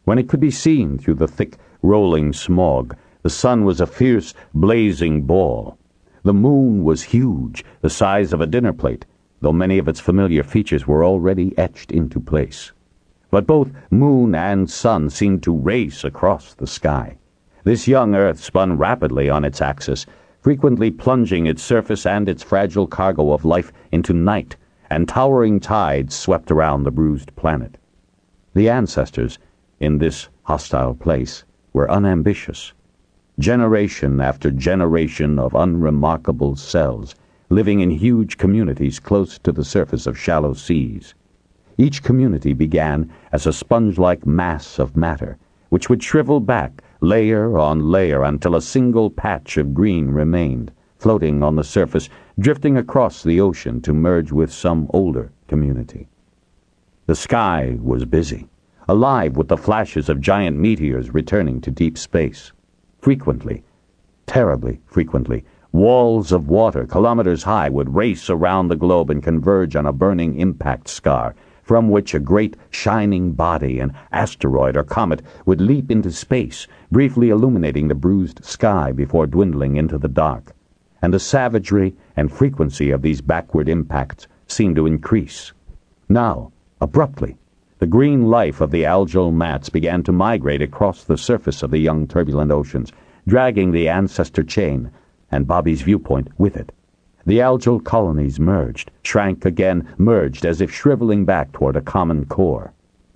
When it could be seen through the thick, rolling smog, the sun was a fierce, blazing ball. The moon was huge, the size of a dinner plate, though many of its familiar features were already etched into place. But both moon and sun seemed to race across the sky. This young Earth spun rapidly on its axis, frequently plunging its surface and its fragile cargo of life into night, and towering tides swept around the bruised planet. The ancestors, in this hostile place, were unambitious. Generation after generation of unremarkable cells, living in huge communities close to the surface of shallow seas. Each community began as a sponge-like mass of matter, which would shrivel back layer on layer until a single patch of green remained, floating on the surface, drifting across the ocean to merge with some older community. The sky was busy, alive with the flashes of giant meteors returning to deep space. Frequently, terribly frequently, walls of water kilometers high would race around the globe and converge on a burning impact scar, from which a great shining body, an asteroid or comet, would leap into space, briefly illuminating the bruised sky before dwindling into the dark. And the savagery and frequency of these backward impacts seemed to increase. Now, abruptly, the green life of the algal mats began to migrate across the surface of the young turbulent oceans, dragging the ancestor chain, and Bobby's viewpoint with it. The algal colonies merged, shrank again, merged as if shriveling back toward a common core.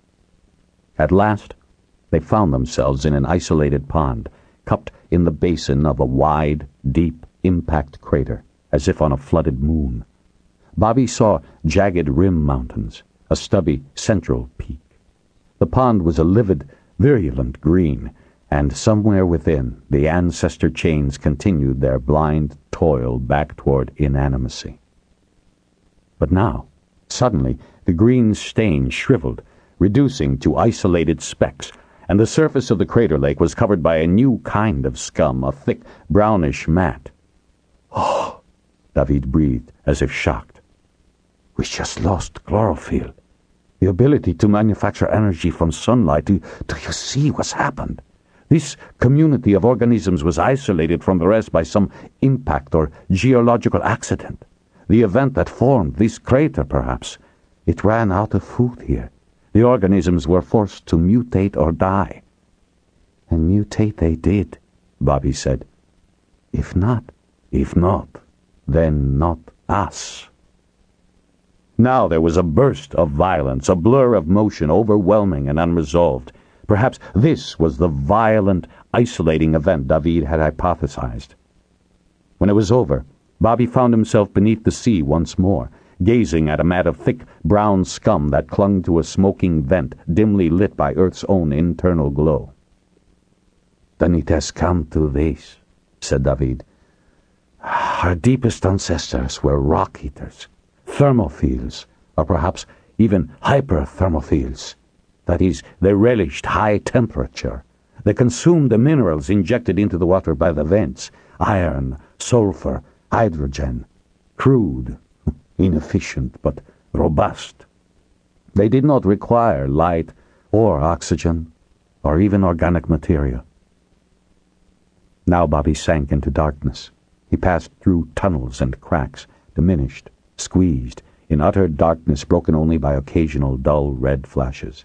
At last, they found themselves in an isolated pond, cupped in the basin of a wide, deep impact crater, as if on a flooded moon. Bobby saw jagged rim mountains, a stubby central peak. The pond was a livid, virulent green, and somewhere within, the ancestor chains continued their blind toil back toward inanimacy. But now, suddenly, the green stain shriveled, reducing to isolated specks, and the surface of the crater lake was covered by a new kind of scum, a thick, brownish mat. "Oh," David breathed, as if shocked. "We just lost chlorophyll. The ability to manufacture energy from sunlight. Do you see what's happened? This community of organisms was isolated from the rest by some impact or geological accident. The event that formed this crater, perhaps. It ran out of food here. The organisms were forced to mutate or die." "And mutate they did," Bobby said. If not, then not us." Now there was a burst of violence, a blur of motion, overwhelming and unresolved. Perhaps this was the violent, isolating event David had hypothesized. When it was over, Bobby found himself beneath the sea once more, gazing at a mat of thick, brown scum that clung to a smoking vent dimly lit by Earth's own internal glow. "Then it has come to this," said David. "Our deepest ancestors were rock eaters, thermophiles, or perhaps even hyperthermophiles. That is, they relished high temperature. They consumed the minerals injected into the water by the vents: iron, sulfur, hydrogen. Crude, inefficient, but robust. They did not require light or oxygen, or even organic material." Now Bobby sank into darkness. He passed through tunnels and cracks, diminished, squeezed, in utter darkness broken only by occasional dull red flashes.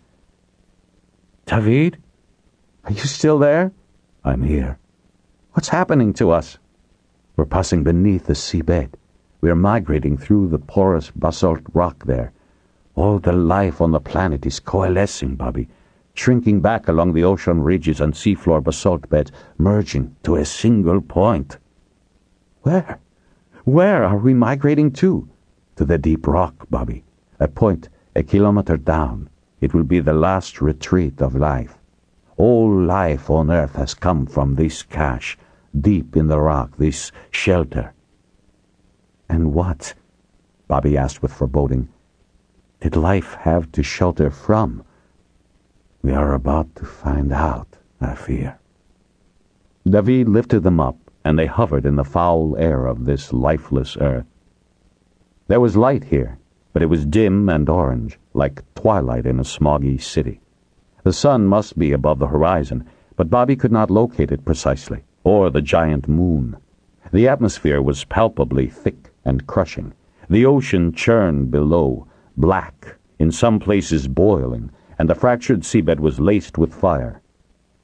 "David? Are you still there?" "I'm here." "What's happening to us?" "We're passing beneath the seabed. We're migrating through the porous basalt rock there. All the life on the planet is coalescing, Bobby, shrinking back along the ocean ridges and seafloor basalt beds, merging to a single point." "Where? Where are we migrating to?" "To the deep rock, Bobby. A point a kilometer down. It will be the last retreat of life. All life on Earth has come from this cache, deep in the rock, this shelter." "And what," Bobby asked with foreboding, "did life have to shelter from?" "We are about to find out, I fear." David lifted them up, and they hovered in the foul air of this lifeless Earth. There was light here, but it was dim and orange, like twilight in a smoggy city. The sun must be above the horizon, but Bobby could not locate it precisely, or the giant moon. The atmosphere was palpably thick and crushing. The ocean churned below, black, in some places boiling, and the fractured seabed was laced with fire.